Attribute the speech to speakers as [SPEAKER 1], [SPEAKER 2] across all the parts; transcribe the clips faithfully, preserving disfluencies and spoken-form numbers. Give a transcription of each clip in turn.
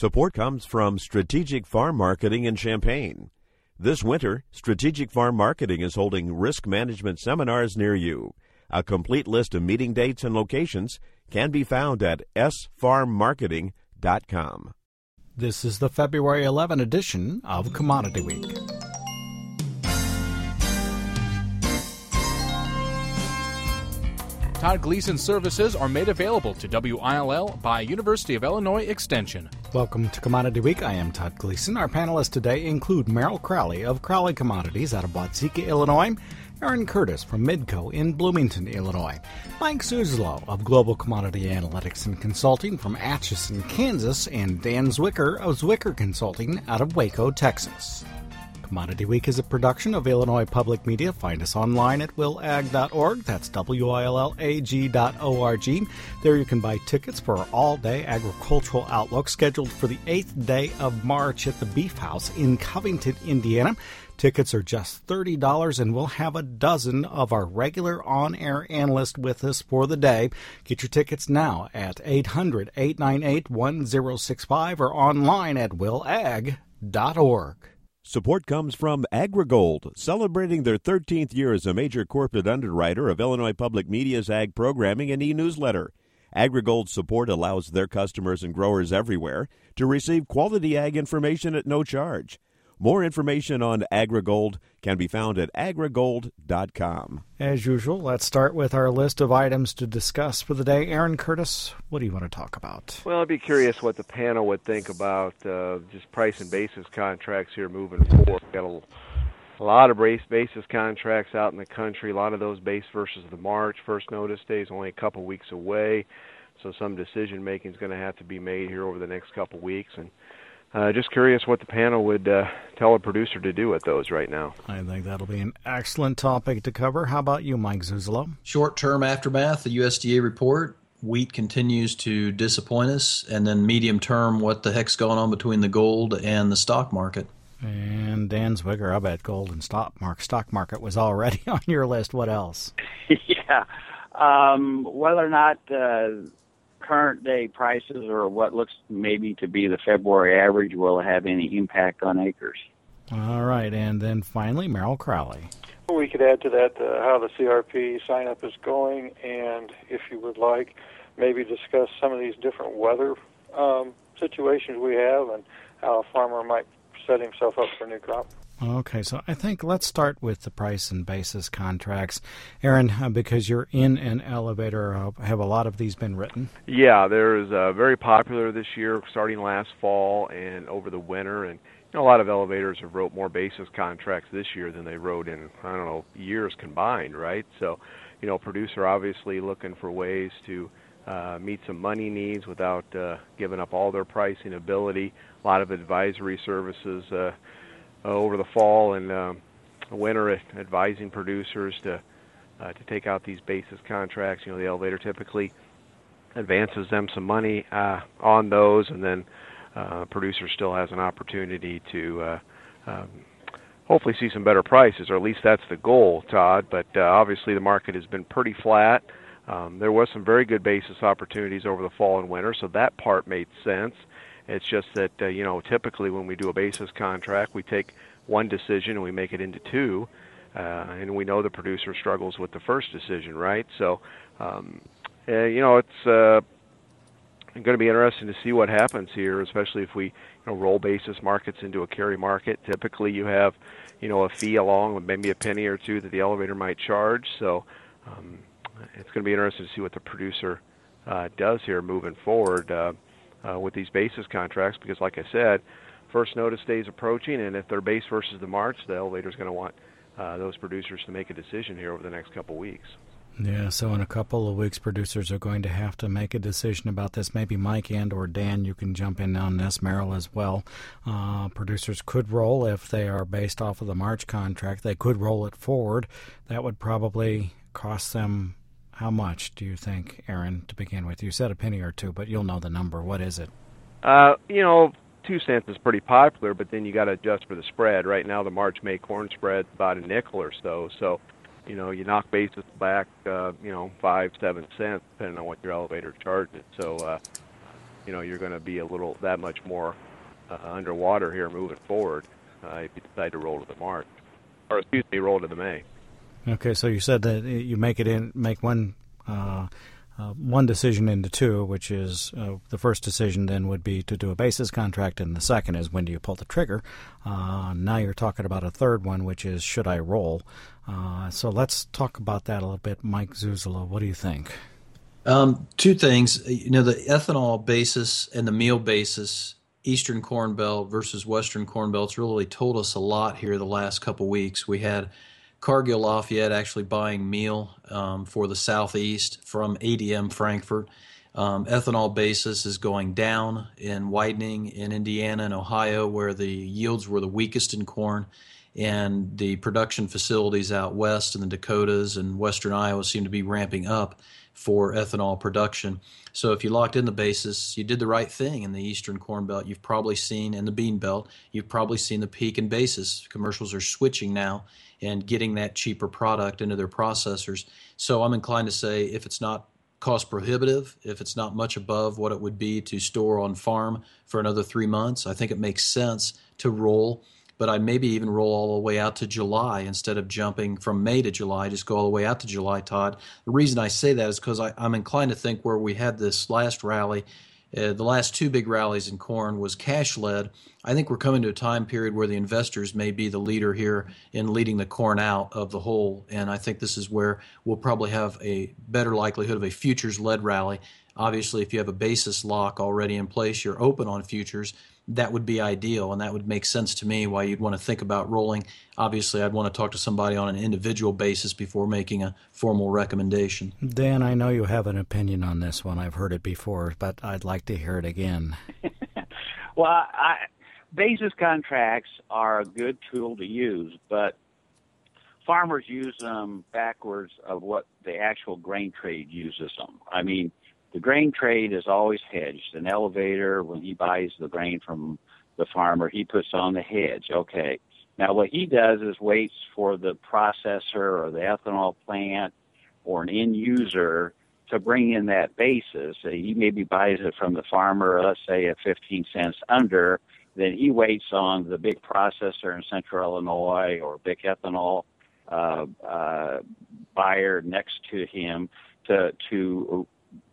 [SPEAKER 1] Support comes from Strategic Farm Marketing in Champaign. This winter, Strategic Farm Marketing is holding risk management seminars near you. A complete list of meeting dates and locations can be found at s farm marketing dot com.
[SPEAKER 2] This is the February eleventh edition of Commodity Week.
[SPEAKER 3] Todd Gleason services are made available to W I L L by University of Illinois Extension.
[SPEAKER 2] Welcome to Commodity Week. I am Todd Gleason. Our panelists today include Merrill Crowley of Crowley Commodities out of Watseka, Illinois, Aaron Curtis from Midco in Bloomington, Illinois, Mike Zuzlo of Global Commodity Analytics and Consulting from Atchison, Kansas, and Dan Zwicker of Zwicker Consulting out of Waco, Texas. Commodity Week is a production of Illinois Public Media. Find us online at will ag dot org. That's W I L L A G dot O R G. There you can buy tickets for our all-day agricultural outlook scheduled for the eighth day of March at the Beef House in Covington, Indiana. Tickets are just thirty dollars, and we'll have a dozen of our regular on-air analysts with us for the day. Get your tickets now at eight hundred, eight nine eight, one zero six five or online at will ag dot org.
[SPEAKER 1] Support comes from AgriGold, celebrating their thirteenth year as a major corporate underwriter of Illinois Public Media's ag programming and e-newsletter. AgriGold's support allows their customers and growers everywhere to receive quality ag information at no charge. More information on AgriGold can be found at agri gold dot com.
[SPEAKER 2] As usual, let's start with our list of items to discuss for the day. Aaron Curtis, what do you want to talk about?
[SPEAKER 4] Well, I'd be curious what the panel would think about uh, just price and basis contracts here moving forward. We've got a, a lot of base basis contracts out in the country, a lot of those base versus the March. First notice day is only a couple weeks away, so some decision-making is going to have to be made here over the next couple weeks. And Uh, just curious what the panel would uh, tell a producer to do with those right now.
[SPEAKER 2] I think that'll be an excellent topic to cover. How about you, Mike Zuzlo?
[SPEAKER 5] Short-term aftermath, the U S D A report. Wheat continues to disappoint us. And then medium-term, what the heck's going on between the gold and the stock market?
[SPEAKER 2] And Dan Zwicker, I bet gold and stock market, stock market was already on your list. What else?
[SPEAKER 6] yeah. Um, whether or not uh, current day prices or what looks maybe to be the February average will have any impact on acres.
[SPEAKER 2] All right, and then finally, Merrill Crowley.
[SPEAKER 7] We could add to that uh, how the C R P sign-up is going, and if you would like, maybe discuss some of these different weather um, situations we have and how a farmer might set himself up for a new crop.
[SPEAKER 2] Okay, so I think let's start with the price and basis contracts. Aaron, uh, because you're in an elevator, uh, have a lot of these been written?
[SPEAKER 4] Yeah, there's uh, very popular this year, starting last fall and over the winter. And you know, a lot of elevators have wrote more basis contracts this year than they wrote in, I don't know, years combined, right? So, you know, producer obviously looking for ways to uh, meet some money needs without uh, giving up all their pricing ability. A lot of advisory services uh Uh, over the fall and um, winter, advising producers to uh, to take out these basis contracts. You know, the elevator typically advances them some money uh, on those, and then uh, producer still has an opportunity to uh, um, hopefully see some better prices, or at least that's the goal, Todd. But uh, obviously the market has been pretty flat. Um, there was some very good basis opportunities over the fall and winter, so that part made sense. It's just that, uh, you know, typically when we do a basis contract, we take one decision and we make it into two, uh, and we know the producer struggles with the first decision, right? So, um, uh, you know, it's uh, going to be interesting to see what happens here, especially if we, you know, roll basis markets into a carry market. Typically you have, you know, a fee along with maybe a penny or two that the elevator might charge. So um, it's going to be interesting to see what the producer uh, does here moving forward. Uh, Uh, with these basis contracts, because like I said, first notice day is approaching, and if they're base versus the March, the elevator's going to want uh, those producers to make a decision here over the next couple weeks.
[SPEAKER 2] Yeah, so in a couple of weeks, producers are going to have to make a decision about this. Maybe Mike and or Dan, you can jump in on this, Merrill as well. Uh, producers could roll if they are based off of the March contract. They could roll it forward. That would probably cost them how much, do you think, Aaron, to begin with? You said a penny or two, but you'll know the number. What is it?
[SPEAKER 4] Uh, you know, two cents is pretty popular, but then you got to adjust for the spread. Right now, the March-May corn spread's about a nickel or so. So, you know, you knock basis back, uh, you know, five, seven cents, depending on what your elevator charges. So, uh, you know, you're going to be a little that much more uh, underwater here moving forward uh, if you decide to roll to the March, or excuse me, roll to the May.
[SPEAKER 2] Okay, so you said that you make it in, make one uh, uh, one decision into two, which is uh, the first decision then would be to do a basis contract, and the second is when do you pull the trigger. Uh, now you're talking about a third one, which is should I roll? Uh, so let's talk about that a little bit. Mike Zuzolo, what do you think?
[SPEAKER 5] Um, two things. You know, the ethanol basis and the meal basis, Eastern Corn Belt versus Western Corn Belt's really told us a lot here the last couple weeks. We had Cargill Lafayette actually buying meal um, for the Southeast from A D M Frankfurt. Um, ethanol basis is going down and widening in Indiana and Ohio, where the yields were the weakest in corn, and the production facilities out west in the Dakotas and western Iowa seem to be ramping up for ethanol production. So if you locked in the basis, you did the right thing in the Eastern Corn Belt. You've probably seen, in the Bean Belt, you've probably seen the peak in basis. Commercials are switching now and getting that cheaper product into their processors. So I'm inclined to say if it's not cost prohibitive, if it's not much above what it would be to store on farm for another three months, I think it makes sense to roll. But I'd maybe even roll all the way out to July instead of jumping from May to July, just go all the way out to July, Todd. The reason I say that is because I'm inclined to think where we had this last rally, uh, the last two big rallies in corn was cash-led. I think we're coming to a time period where the investors may be the leader here in leading the corn out of the hole, and I think this is where we'll probably have a better likelihood of a futures-led rally. Obviously, if you have a basis lock already in place, you're open on futures, that would be ideal, and that would make sense to me why you'd want to think about rolling. Obviously, I'd want to talk to somebody on an individual basis before making a formal recommendation.
[SPEAKER 2] Dan, I know you have an opinion on this one. I've heard it before, but I'd like to hear it again.
[SPEAKER 6] Well, I, basis contracts are a good tool to use, but farmers use them backwards of what the actual grain trade uses them. I mean, the grain trade is always hedged. An elevator, when he buys the grain from the farmer, he puts on the hedge. Okay. Now, what he does is waits for the processor or the ethanol plant or an end user to bring in that basis. He maybe buys it from the farmer, let's say at fifteen cents under. Then he waits on the big processor in Central Illinois or big ethanol uh, uh, buyer next to him to to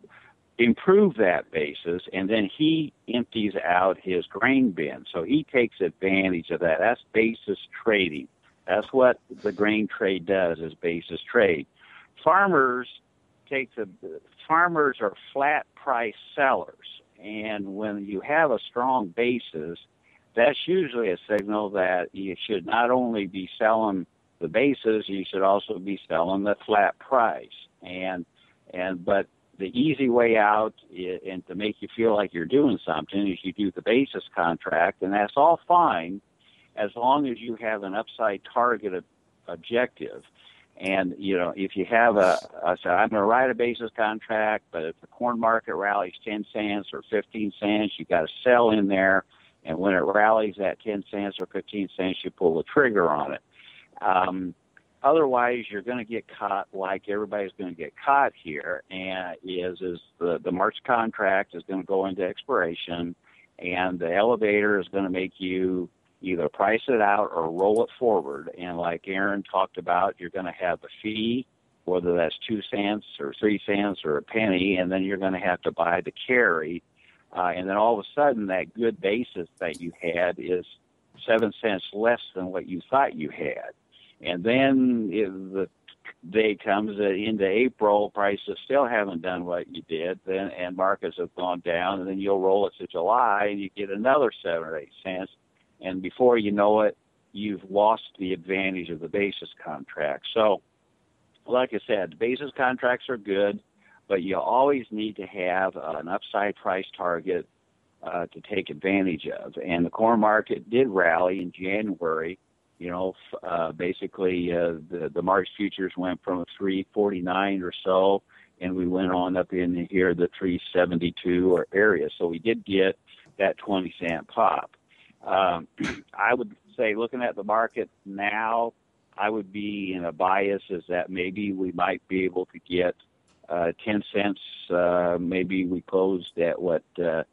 [SPEAKER 6] improve that basis, and then he empties out his grain bin. So he takes advantage of that. That's basis trading. That's what the grain trade does, is basis trade. Farmers take the farmers are flat price sellers, and when you have a strong basis, that's usually a signal that you should not only be selling the basis, you should also be selling the flat price. And and but the easy way out is, and to make you feel like you're doing something, is you do the basis contract, and that's all fine as long as you have an upside target objective. And, you know, if you have a, a so I'm going to write a basis contract, but if the corn market rallies ten cents or fifteen cents, you got to sell in there. And when it rallies at ten cents or fifteen cents, you pull the trigger on it. Um, Otherwise, you're going to get caught like everybody's going to get caught here, and is is the, the March contract is going to go into expiration, and the elevator is going to make you either price it out or roll it forward. And like Aaron talked about, you're going to have a fee, whether that's two cents or three cents or a penny, and then you're going to have to buy the carry. Uh, and then all of a sudden, that good basis that you had is seven cents less than what you thought you had. And then if the day comes into April, prices still haven't done what you did, then and markets have gone down, and then you'll roll it to July, and you get another seven or eight cents. And before you know it, you've lost the advantage of the basis contract. So, like I said, the basis contracts are good, but you always need to have an upside price target uh, to take advantage of. And the corn market did rally in January. You know, uh, basically uh, the, the March futures went from a three forty-nine or so, and we went on up in here the three seventy-two or area. So we did get that twenty cent pop. Um, I would say, looking at the market now, I would be in a bias is that maybe we might be able to get uh, ten cents. Uh, maybe we closed at what uh,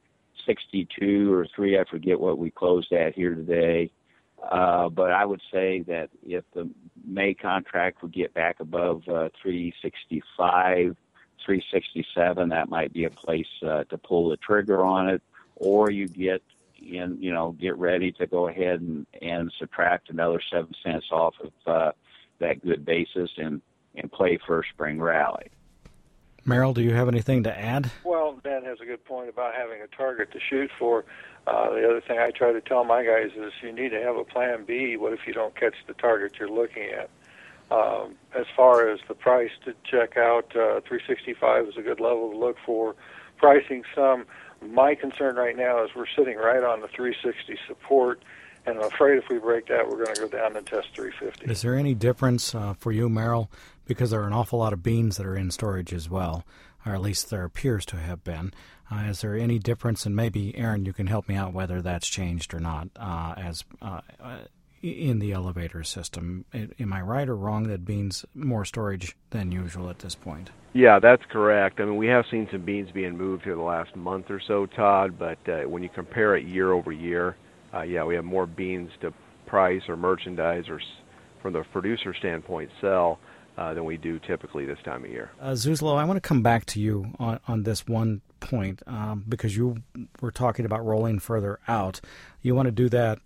[SPEAKER 6] sixty-two or three. I forget what we closed at here today. Uh, but I would say that if the May contract would get back above uh, three sixty-five, three sixty-seven, that might be a place uh, to pull the trigger on it. Or you get in, you know, get ready to go ahead and, and subtract another seven cents off of uh, that good basis and, and play for a spring rally.
[SPEAKER 2] Merrill, do you have anything to add?
[SPEAKER 7] Well, Dan has a good point about having a target to shoot for. Uh, the other thing I try to tell my guys is you need to have a plan B. What if you don't catch the target you're looking at? Um, as far as the price to check out, uh, three sixty-five is a good level to look for. Pricing some, my concern right now is we're sitting right on the three sixty support, and I'm afraid if we break that, we're going to go down and test three fifty.
[SPEAKER 2] Is there any difference uh, for you, Merrill, because there are an awful lot of beans that are in storage as well, or at least there appears to have been. Uh, is there any difference, and maybe, Aaron, you can help me out whether that's changed or not, uh, as uh, in the elevator system? Am I right or wrong that beans more storage than usual at this point?
[SPEAKER 4] Yeah, that's correct. I mean, we have seen some beans being moved here the last month or so, Todd, but uh, when you compare it year over year, uh, yeah, we have more beans to price or merchandise or, from the producer standpoint, sell uh, than we do typically this time of year.
[SPEAKER 2] Uh, Zuzlo, I want to come back to you on, on this one point um, because you were talking about rolling further out. You want to do that,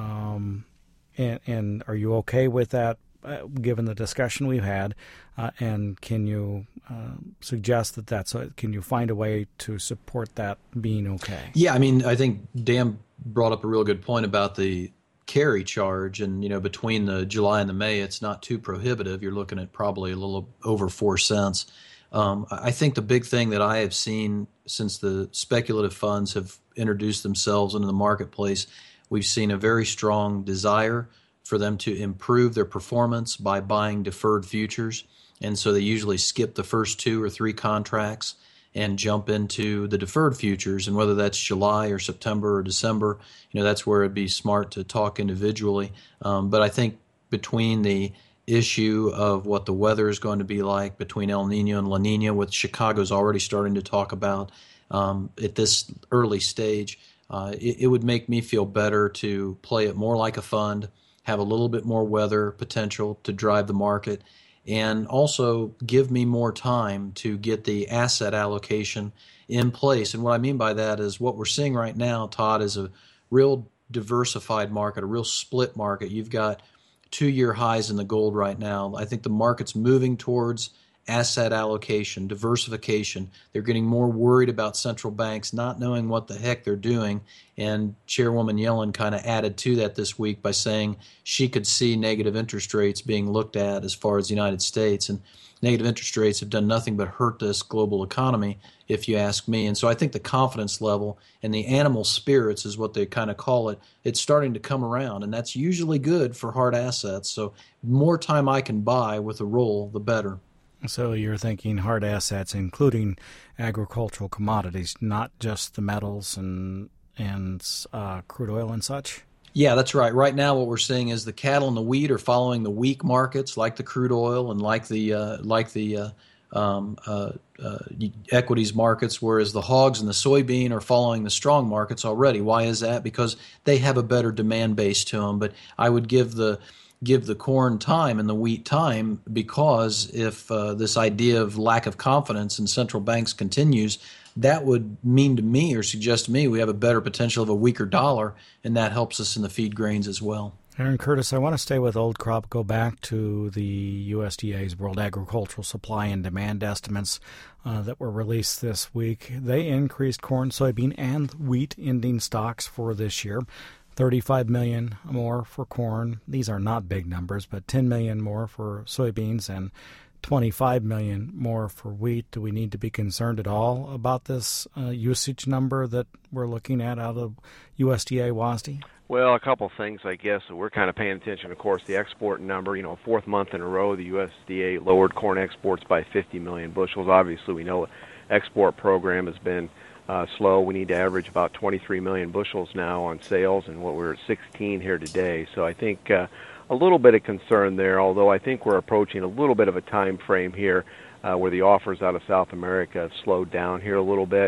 [SPEAKER 2] um, and, and are you okay with that, uh, given the discussion we've had? Uh, and can you uh, suggest that that's a, can you find a way to support that being okay?
[SPEAKER 5] Yeah, I mean, I think Dan brought up a real good point about the carry charge, and you know, between the July and the May, it's not too prohibitive. You're looking at probably a little over four cents. Um, I think the big thing that I have seen since the speculative funds have introduced themselves into the marketplace, we've seen a very strong desire for them to improve their performance by buying deferred futures. And so they usually skip the first two or three contracts and jump into the deferred futures. And whether that's July or September or December, you know, that's where it'd be smart to talk individually. Um, but I think between the issue of what the weather is going to be like between El Nino and La Nina, which Chicago's already starting to talk about um, at this early stage, uh, it, it would make me feel better to play it more like a fund, have a little bit more weather potential to drive the market, and also give me more time to get the asset allocation in place. And what I mean by that is what we're seeing right now, Todd, is a real diversified market, a real split market. You've got two-year highs in the gold right now. I think the market's moving towards asset allocation, diversification. They're getting more worried about central banks not knowing what the heck they're doing. And Chairwoman Yellen kind of added to that this week by saying she could see negative interest rates being looked at as far as the United States. And negative interest rates have done nothing but hurt this global economy, if you ask me. And so I think the confidence level and the animal spirits is what they kind of call it. It's starting to come around, and that's usually good for hard assets. So more time I can buy with a roll, the better.
[SPEAKER 2] So you're thinking hard assets, including agricultural commodities, not just the metals and and uh, crude oil and such?
[SPEAKER 5] Yeah, that's right. Right now what we're seeing is the cattle and the wheat are following the weak markets like the crude oil and like the uh, like the uh, um, uh, uh, equities markets, whereas the hogs and the soybean are following the strong markets already. Why is that? Because they have a better demand base to them. But I would give the give the corn time and the wheat time, because if uh, this idea of lack of confidence in central banks continues, that would mean to me or suggest to me we have a better potential of a weaker dollar, and that helps us in the feed grains as well.
[SPEAKER 2] Aaron Curtis, I want to stay with old crop, go back to the U S D A's World Agricultural Supply and Demand estimates uh, that were released this week. They increased corn, soybean, and wheat ending stocks for this year. thirty-five million more for corn. These are not big numbers, but ten million more for soybeans and twenty-five million more for wheat. Do we need to be concerned at all about this uh, usage number that we're looking at out of U S D A W A S D?
[SPEAKER 4] Well, a couple things, I guess. We're kind of paying attention, of course, the export number. You know, fourth month in a row, the U S D A lowered corn exports by fifty million bushels. Obviously, we know the export program has been uh, slow. We need to average about twenty-three million bushels now on sales, and what we're at sixteen here today. So I think uh, a little bit of concern there, although I think we're approaching a little bit of a time frame here uh, where the offers out of South America have slowed down here a little bit.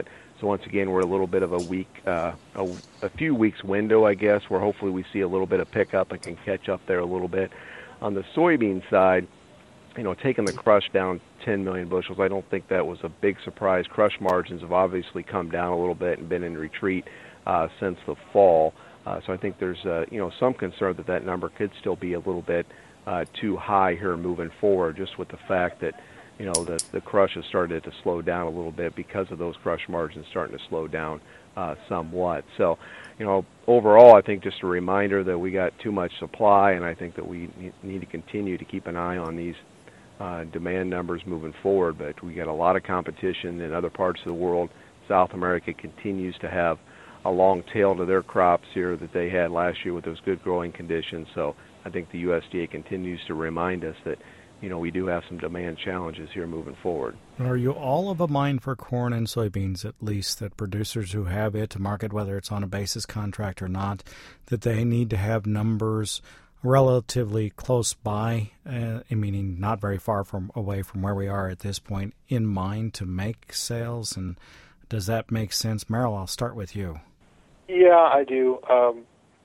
[SPEAKER 4] So once again, we're a little bit of a week, uh, a, a few weeks window, I guess, where hopefully we see a little bit of pickup and can catch up there a little bit. On the soybean side, you know, taking the crush down ten million bushels, I don't think that was a big surprise. Crush margins have obviously come down a little bit and been in retreat uh, since the fall. Uh, so I think there's, uh, you know, some concern that that number could still be a little bit uh, too high here moving forward, just with the fact that, you know, the, the crush has started to slow down a little bit because of those crush margins starting to slow down uh, somewhat. So, you know, overall, I think just a reminder that we got too much supply, and I think that we need to continue to keep an eye on these uh, demand numbers moving forward. But we got a lot of competition in other parts of the world. South America continues to have a long tail to their crops here that they had last year with those good growing conditions. So I think the U S D A continues to remind us that, you know, we do have some demand challenges here moving forward.
[SPEAKER 2] Are you all of a mind for corn and soybeans, at least, that producers who have it to market, whether it's on a basis contract or not, that they need to have numbers relatively close by, uh, meaning not very far from away from where we are at this point, in mind to make sales? And does that make sense? Merrill, I'll start with you.
[SPEAKER 7] Yeah, I do. Um,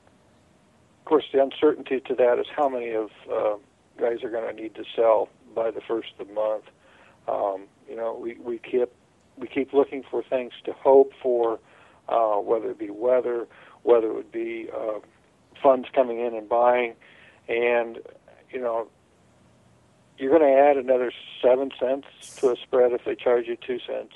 [SPEAKER 7] of course, the uncertainty to that is how many of uh, guys are going to need to sell by the first of the month. Um, you know, we, we keep we keep looking for things to hope for, uh, whether it be weather, whether it would be uh, funds coming in and buying, and you know, you're going to add another seven cents to a spread if they charge you two cents,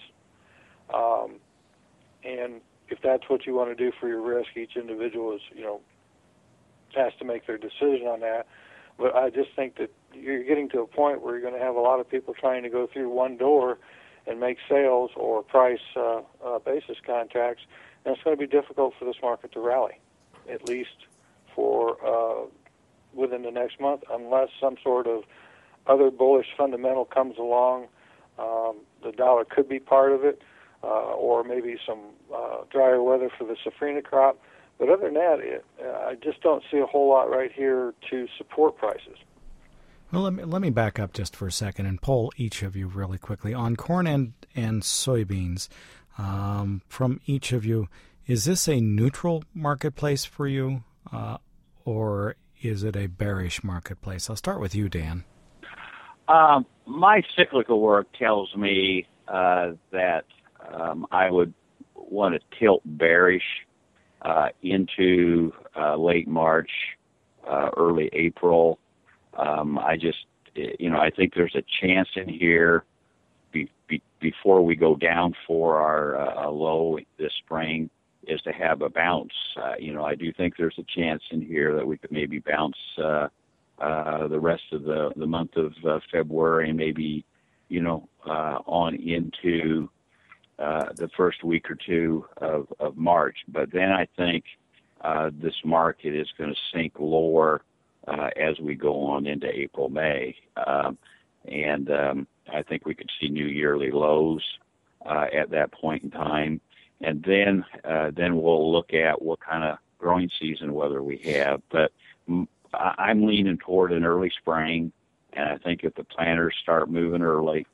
[SPEAKER 7] um, and if that's what you want to do for your risk, each individual is, you know, has to make their decision on that. But I just think that you're getting to a point where you're going to have a lot of people trying to go through one door and make sales or price uh, uh, basis contracts, and it's going to be difficult for this market to rally, at least for uh, within the next month, unless some sort of other bullish fundamental comes along. Um, the dollar could be part of it, uh, or maybe some uh, drier weather for the safrinha crop. But other than that, it, uh, I just don't see a whole lot right here to support prices.
[SPEAKER 2] Well, let me, let me back up just for a second and poll each of you really quickly. On corn and, and soybeans, um, from each of you, is this a neutral marketplace for you, uh, or is it a bearish marketplace? I'll start with you, Dan.
[SPEAKER 6] Um, my cyclical work tells me uh, that um, I would want to tilt bearish Uh, into uh, late March, uh, early April. Um, I just, you know, I think there's a chance in here be, be, before we go down for our uh, low this spring is to have a bounce. Uh, you know, I do think there's a chance in here that we could maybe bounce uh, uh, the rest of the, the month of uh, February and maybe, you know, uh, on into Uh, the first week or two of, of March. But then I think uh, this market is going to sink lower uh, as we go on into April, May. Um, and um, I think we could see new yearly lows uh, at that point in time. And then uh, then we'll look at what kind of growing season weather we have. But m- I'm leaning toward an early spring, and I think if the planters start moving early,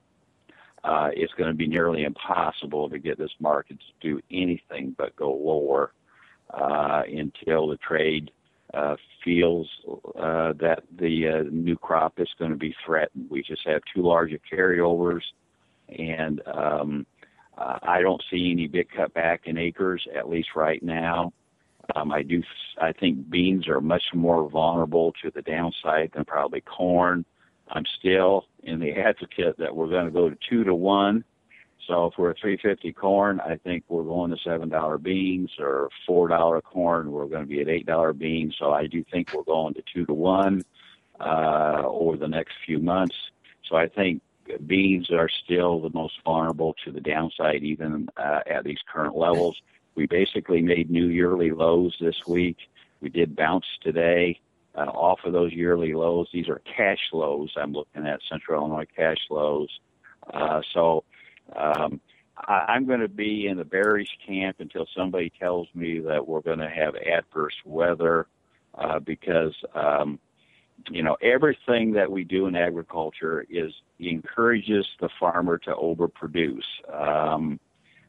[SPEAKER 6] Uh, it's going to be nearly impossible to get this market to do anything but go lower uh, until the trade uh, feels uh, that the uh, new crop is going to be threatened. We just have too large of carryovers, and um, uh, I don't see any big cutback in acres, at least right now. Um, I do. I think beans are much more vulnerable to the downside than probably corn. I'm still in the advocate that we're going to go to two to one. So if we're at three fifty corn, I think we're going to seven dollar beans, or four dollar corn, we're going to be at eight dollar beans. So I do think we're going to two to one uh, over the next few months. So I think beans are still the most vulnerable to the downside, even uh, at these current levels. We basically made new yearly lows this week. We did bounce today. Uh, off of those yearly lows. These are cash lows. I'm looking at Central Illinois cash lows. Uh, so um, I, I'm going to be in the bearish camp until somebody tells me that we're going to have adverse weather uh, because, um, you know, everything that we do in agriculture is encourages the farmer to overproduce. Um,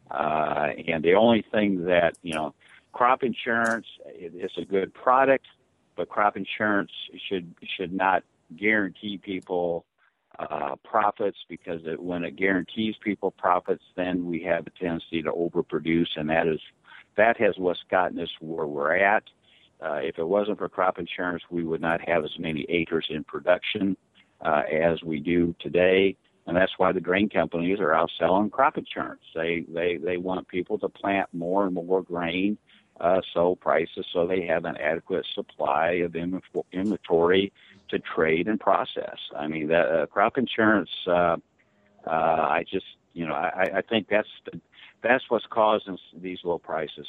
[SPEAKER 6] Uh, and the only thing that, you know, crop insurance is a good product, but crop insurance should should not guarantee people uh, profits, because it, when it guarantees people profits, then we have a tendency to overproduce, and that is that has what's gotten us where we're at. Uh, if it wasn't for crop insurance, we would not have as many acres in production uh, as we do today. And that's why the grain companies are out selling crop insurance. They they they want people to plant more and more grain, uh, so prices, so they have an adequate supply of inventory to trade and process. I mean, that uh, crop insurance. Uh, uh, I just you know I, I think that's that's what's causing these low prices.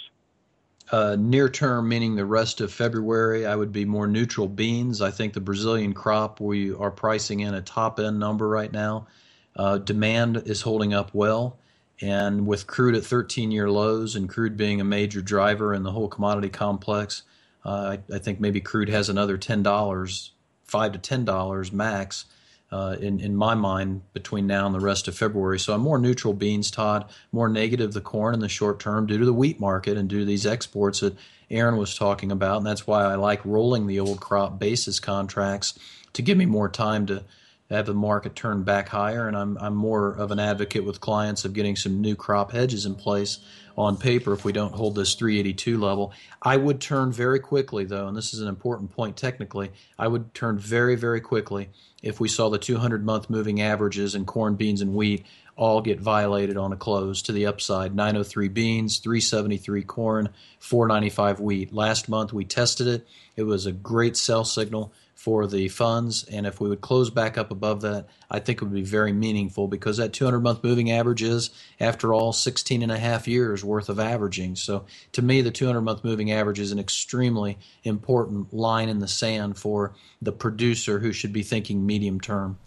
[SPEAKER 5] Uh, near term, meaning the rest of February, I would be more neutral beans. I think the Brazilian crop, we are pricing in a top end number right now. Uh, demand is holding up well, and with crude at thirteen-year lows and crude being a major driver in the whole commodity complex, uh, I, I think maybe crude has another ten dollars, five to ten dollars max uh, in in my mind between now and the rest of February. So I'm more neutral beans, Todd. More negative the corn in the short term due to the wheat market and due to these exports that Aaron was talking about, and that's why I like rolling the old crop basis contracts to give me more time to have the market turn back higher, and I'm I'm more of an advocate with clients of getting some new crop hedges in place on paper if we don't hold this three eighty-two level. I would turn very quickly, though, and this is an important point technically, I would turn very, very quickly if we saw the two hundred month moving averages in corn, beans, and wheat all get violated on a close to the upside. nine oh three beans, three seventy-three corn, four ninety-five wheat. Last month we tested it. It was a great sell signal for the funds, and if we would close back up above that, I think it would be very meaningful, because that two hundred month moving average is, after all, sixteen and a half years worth of averaging. So to me, the two hundred month moving average is an extremely important line in the sand for the producer who should be thinking medium term.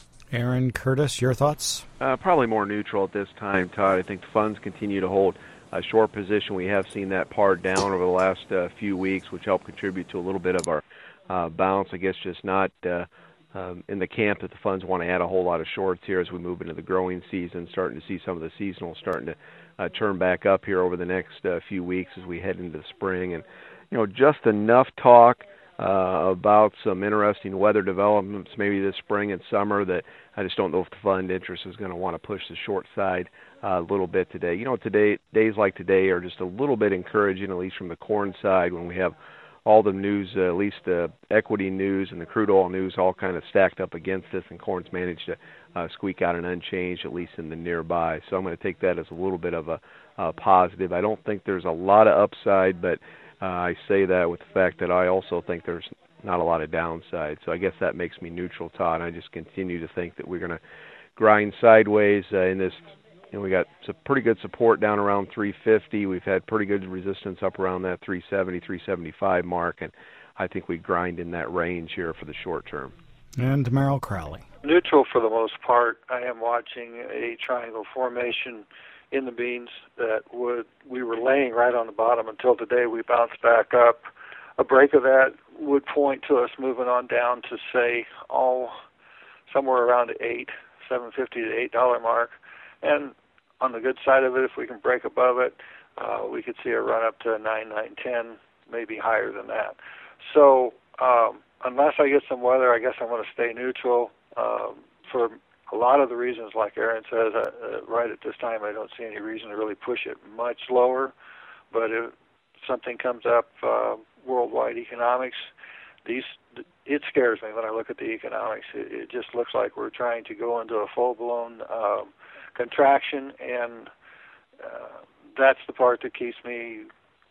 [SPEAKER 2] Aaron Curtis, your thoughts?
[SPEAKER 4] Uh, probably more neutral at this time, Todd. I think the funds continue to hold a short position. We have seen that pared down over the last uh, few weeks, which helped contribute to a little bit of our Uh, bounce. I guess just not uh, um, in the camp that the funds want to add a whole lot of shorts here as we move into the growing season, starting to see some of the seasonal starting to uh, turn back up here over the next uh, few weeks as we head into the spring. And, you know, just enough talk uh, about some interesting weather developments maybe this spring and summer that I just don't know if the fund interest is going to want to push the short side uh, a little bit today. You know, today days like today are just a little bit encouraging, at least from the corn side, when we have all the news, uh, at least the equity news and the crude oil news, all kind of stacked up against us, and corn's managed to uh, squeak out an unchanged, at least in the nearby. So I'm going to take that as a little bit of a uh, positive. I don't think there's a lot of upside, but uh, I say that with the fact that I also think there's not a lot of downside. So I guess that makes me neutral, Todd. I just continue to think that we're going to grind sideways uh, in this. You know, we got some pretty good support down around three fifty. We've had pretty good resistance up around that three seventy, three seventy-five mark, and I think we grind in that range here for the short term.
[SPEAKER 2] And Merrill Crowley.
[SPEAKER 7] Neutral for the most part. I am watching a triangle formation in the beans that would we were laying right on the bottom until today. We bounced back up. A break of that would point to us moving on down to, say, all somewhere around eight, seven fifty to eight dollar mark, and on the good side of it, if we can break above it, uh, we could see a run up to nine, nine, ten, maybe higher than that. So um, unless I get some weather, I guess I'm going to stay neutral um, for a lot of the reasons, like Aaron says. Uh, uh, right at this time, I don't see any reason to really push it much lower. But if something comes up, uh, worldwide economics, these it scares me when I look at the economics. It, it just looks like we're trying to go into a full-blown um, contraction, and uh, that's the part that keeps me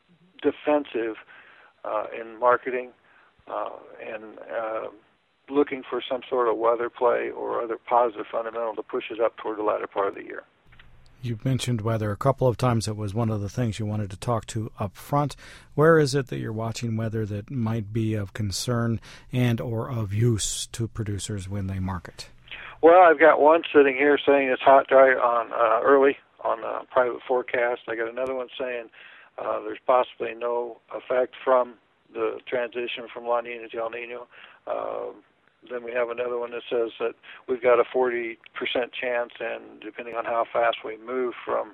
[SPEAKER 7] defensive uh, in marketing uh, and uh, looking for some sort of weather play or other positive fundamental to push it up toward the latter part of the year.
[SPEAKER 2] You mentioned weather a couple of times. It was one of the things you wanted to talk to up front. Where is it that you're watching weather that might be of concern and or of use to producers when they market?
[SPEAKER 7] Well, I've got one sitting here saying it's hot dry on uh, early on the private forecast. I got another one saying uh, there's possibly no effect from the transition from La Nina to El Nino. Uh, then we have another one that says that we've got a forty percent chance, and depending on how fast we move from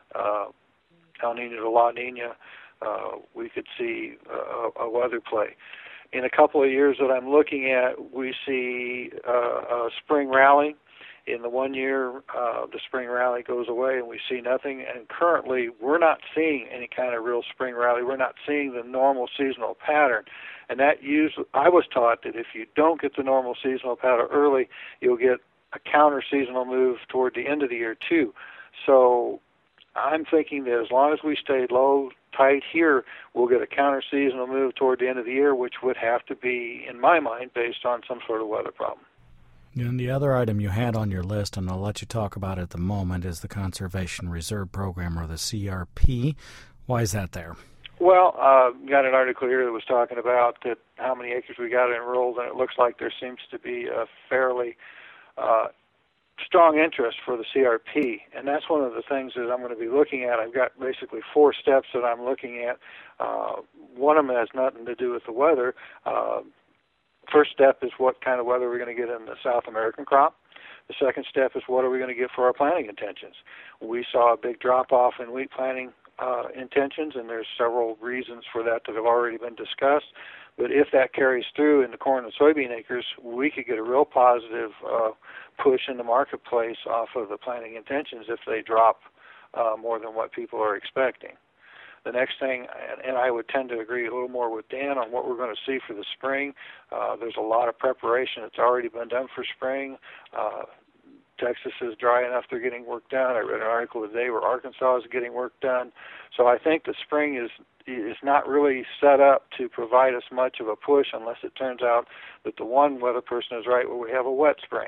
[SPEAKER 7] uh, El Nino to La Nina, uh, we could see a, a weather play. In a couple of years that I'm looking at, we see uh, a spring rally. In the one year, uh, the spring rally goes away and we see nothing. And currently, we're not seeing any kind of real spring rally. We're not seeing the normal seasonal pattern. And that usually, I was taught that if you don't get the normal seasonal pattern early, you'll get a counter-seasonal move toward the end of the year too. So I'm thinking that as long as we stay low, tight here, we'll get a counter-seasonal move toward the end of the year, which would have to be, in my mind, based on some sort of weather problem.
[SPEAKER 2] And the other item you had on your list, and I'll let you talk about it at the moment, is the Conservation Reserve Program, or the C R P. Why is that there?
[SPEAKER 7] Well, uh, got an article here that was talking about that how many acres we got enrolled, and it looks like there seems to be a fairly uh, strong interest for the C R P, and that's one of the things that I'm going to be looking at. I've got basically four steps that I'm looking at. Uh, one of them has nothing to do with the weather. Uh, first step is what kind of weather we're going to get in the South American crop. The second step is what are we going to get for our planting intentions. We saw a big drop-off in wheat planting uh, intentions, and there's several reasons for that that have already been discussed. But if that carries through in the corn and soybean acres, we could get a real positive uh, push in the marketplace off of the planting intentions if they drop uh, more than what people are expecting. The next thing, and I would tend to agree a little more with Dan on what we're going to see for the spring. Uh, there's a lot of preparation that's already been done for spring. Uh, Texas is dry enough; they're getting work done. I read an article today where Arkansas is getting work done. So I think the spring is is not really set up to provide us much of a push unless it turns out that the one weather person is right where we have a wet spring.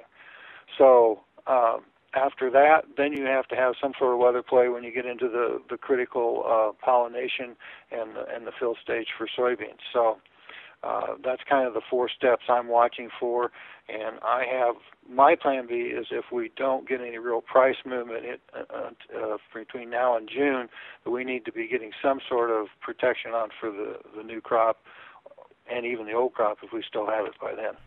[SPEAKER 7] So um, after that, then you have to have some sort of weather play when you get into the, the critical uh, pollination and the, and the fill stage for soybeans. So uh, that's kind of the four steps I'm watching for. And I have, my plan B is if we don't get any real price movement it, uh, uh, between now and June, that we need to be getting some sort of protection on for the, the new crop and even the old crop if we still have it by then.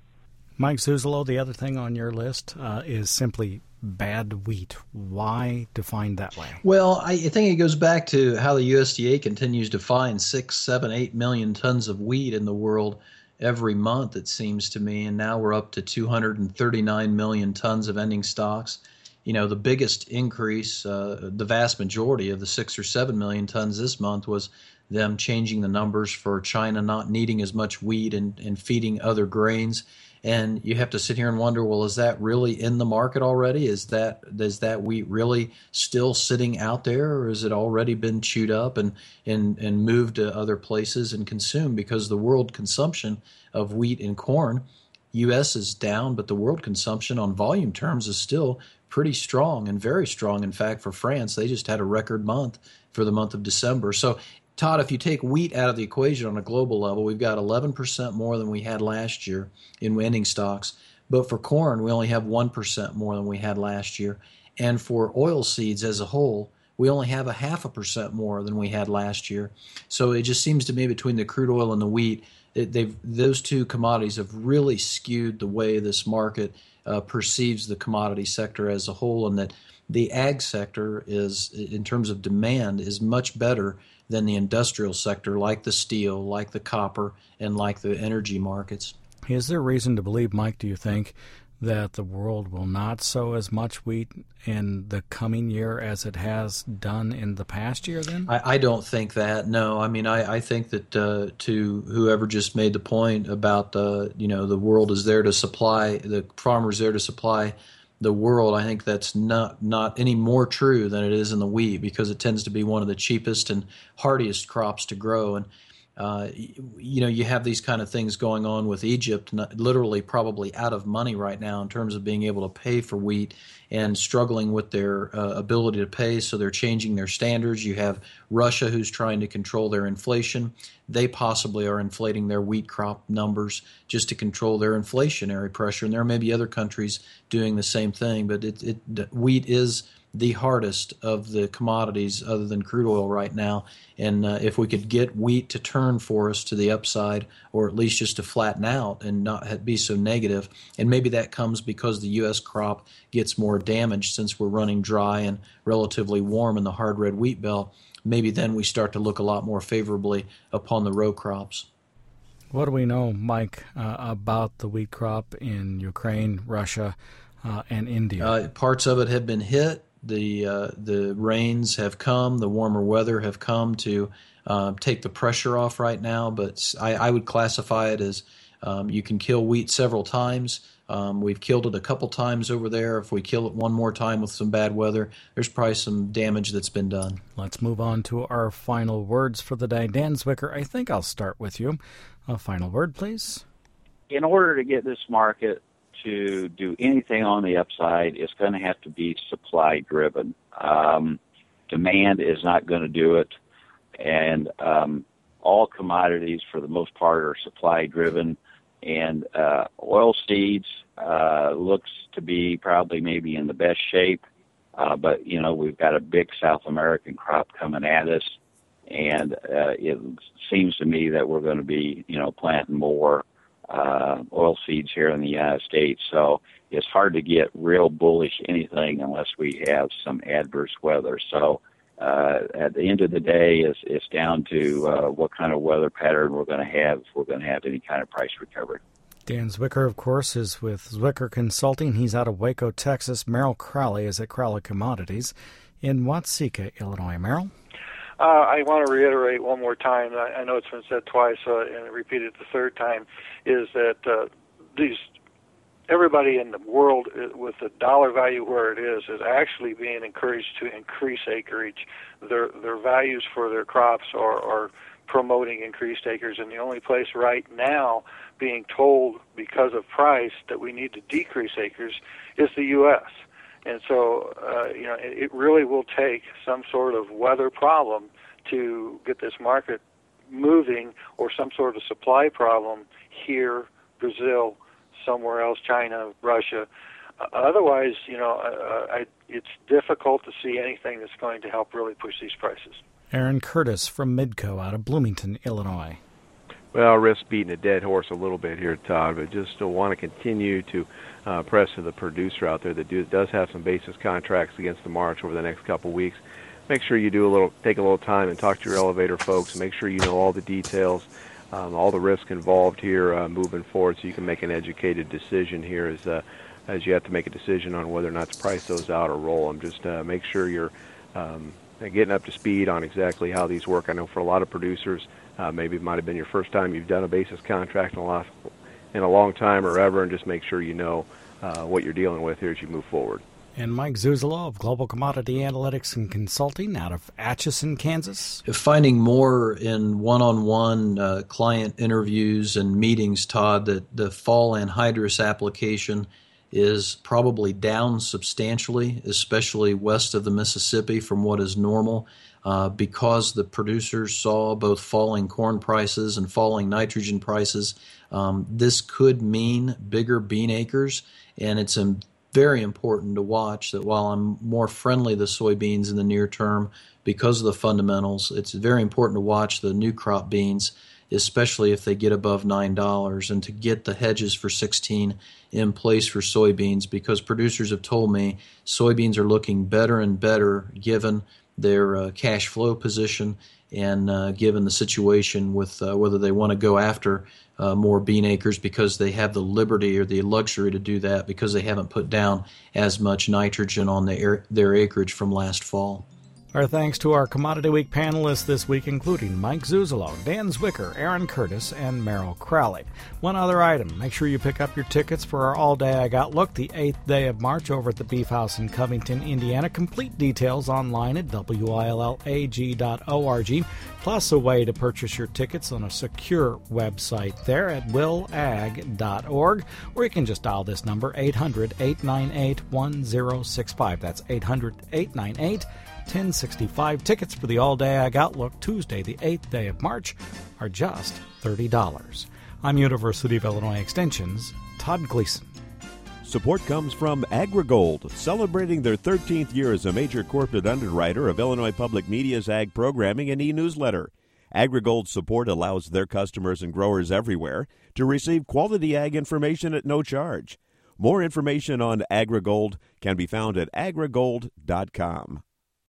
[SPEAKER 2] Mike Zuzolo, the other thing on your list uh, is simply bad wheat. Why defined that way?
[SPEAKER 5] Well, I think it goes back to how the U S D A continues to find six, seven, eight million tons of wheat in the world every month, it seems to me, and now we're up to two hundred thirty-nine million tons of ending stocks. You know, the biggest increase, uh, the vast majority of the six or seven million tons this month was them changing the numbers for China not needing as much wheat and, and feeding other grains. And you have to sit here and wonder, well, is that really in the market already? Is that is that wheat really still sitting out there, or has it already been chewed up and, and, and moved to other places and consumed? Because the world consumption of wheat and corn, U S is down, but the world consumption on volume terms is still pretty strong and very strong. In fact, for France, they just had a record month for the month of December. So Todd, if you take wheat out of the equation on a global level, we've got eleven percent more than we had last year in ending stocks. But for corn, we only have one percent more than we had last year. And for oil seeds as a whole, we only have a half a percent more than we had last year. So it just seems to me between the crude oil and the wheat, it, they've, those two commodities have really skewed the way this market uh, perceives the commodity sector as a whole, and that the ag sector is, in terms of demand, is much better than the industrial sector, like the steel, like the copper, and like the energy markets.
[SPEAKER 2] Is there reason to believe, Mike, do you think, that the world will not sow as much wheat in the coming year as it has done in the past year then?
[SPEAKER 5] I, I don't think that, no. I mean, I, I think that uh, to whoever just made the point about, uh, you know, the world is there to supply, the farmer's there to supply the world, I think that's not not any more true than it is in the wheat, because it tends to be one of the cheapest and hardiest crops to grow. And uh, you know, you have these kind of things going on with Egypt, not, literally probably out of money right now in terms of being able to pay for wheat and struggling with their uh, ability to pay, so they're changing their standards. You have Russia, who's trying to control their inflation. They possibly are inflating their wheat crop numbers just to control their inflationary pressure, and there may be other countries doing the same thing, but it, it, wheat is the hardest of the commodities other than crude oil right now. And uh, if we could get wheat to turn for us to the upside, or at least just to flatten out and not be so negative, and maybe that comes because the U S crop gets more damaged since we're running dry and relatively warm in the hard red wheat belt, maybe then we start to look a lot more favorably upon the row crops.
[SPEAKER 2] What do we know, Mike, uh, about the wheat crop in Ukraine, Russia, uh, and India?
[SPEAKER 5] Uh, parts of it have been hit. The uh, the rains have come, the warmer weather have come to uh, take the pressure off right now, but I, I would classify it as um, you can kill wheat several times. Um, we've killed it a couple times over there. If we kill it one more time with some bad weather, there's probably some damage that's been done.
[SPEAKER 2] Let's move on to our final words for the day. Dan Zwicker, I think I'll start with you. A final word, please.
[SPEAKER 6] In order to get this market to do anything on the upside, it's going to have to be supply driven. Um, demand is not going to do it, and um, all commodities for the most part are supply driven. And uh, oil seeds uh, looks to be probably maybe in the best shape, uh, but you know we've got a big South American crop coming at us, and uh, it seems to me that we're going to be you know planting more Uh, oil seeds here in the United States. So it's hard to get real bullish anything unless we have some adverse weather. So uh, at the end of the day, it's, it's down to uh, what kind of weather pattern we're going to have if we're going to have any kind of price recovery.
[SPEAKER 2] Dan Zwicker, of course, is with Zwicker Consulting. He's out of Waco, Texas. Merrill Crowley is at Crowley Commodities in Watseka, Illinois. Merrill?
[SPEAKER 7] Uh, I want to reiterate one more time, I, I know it's been said twice uh, and repeated the third time, is that uh, these everybody in the world with the dollar value where it is is actually being encouraged to increase acreage. Their their values for their crops are, are promoting increased acres, and the only place right now being told because of price that we need to decrease acres is the U S And so, uh, you know, it, it really will take some sort of weather problem to get this market moving, or some sort of supply problem here, Brazil, somewhere else, China, Russia. Uh, otherwise, you know, uh, I, it's difficult to see anything that's going to help really push these prices.
[SPEAKER 2] Aaron Curtis from Midco out of Bloomington, Illinois.
[SPEAKER 4] Well, I risk beating a dead horse a little bit here, Todd, but just still want to continue to uh, press to the producer out there that do, does have some basis contracts against the March over the next couple of weeks. Make sure you do a little, take a little time and talk to your elevator folks. Make sure you know all the details, um, all the risk involved here uh, moving forward, so you can make an educated decision here as uh, as you have to make a decision on whether or not to price those out or roll them. Just uh, make sure you're um, getting up to speed on exactly how these work. I know for a lot of producers, Uh, maybe it might have been your first time you've done a basis contract in a, lot, in a long time or ever, and just make sure you know uh, what you're dealing with here as you move forward.
[SPEAKER 2] And Mike Zuzolo of Global Commodity Analytics and Consulting out of Atchison, Kansas.
[SPEAKER 5] Finding more in one-on-one uh, client interviews and meetings, Todd, that the fall anhydrous application is probably down substantially, especially west of the Mississippi from what is normal. Uh, because the producers saw both falling corn prices and falling nitrogen prices, um, this could mean bigger bean acres, and it's um, very important to watch that while I'm more friendly to soybeans in the near term because of the fundamentals, it's very important to watch the new crop beans, especially if they get above nine dollars, and to get the hedges for sixteen in place for soybeans, because producers have told me soybeans are looking better and better given their uh, cash flow position and uh, given the situation with uh, whether they want to go after uh, more bean acres because they have the liberty or the luxury to do that because they haven't put down as much nitrogen on their, their acreage from last fall.
[SPEAKER 2] Our thanks to our Commodity Week panelists this week, including Mike Zuzolo, Dan Zwicker, Aaron Curtis, and Merrill Crowley. One other item, make sure you pick up your tickets for our All-Day Ag Outlook, the eighth day of March, over at the Beef House in Covington, Indiana. Complete details online at W I L L A G dot org, plus a way to purchase your tickets on a secure website there at will ag dot org, or you can just dial this number, eight hundred, eight nine eight, one zero six five. That's eight hundred, eight nine eight, ten sixty-five. Tickets for the All-Day Ag Outlook Tuesday, the eighth day of March, are just thirty dollars. I'm University of Illinois Extension's Todd Gleason.
[SPEAKER 1] Support comes from AgriGold, celebrating their thirteenth year as a major corporate underwriter of Illinois Public Media's ag programming and e-newsletter. AgriGold's support allows their customers and growers everywhere to receive quality ag information at no charge. More information on AgriGold can be found at agrigold dot com.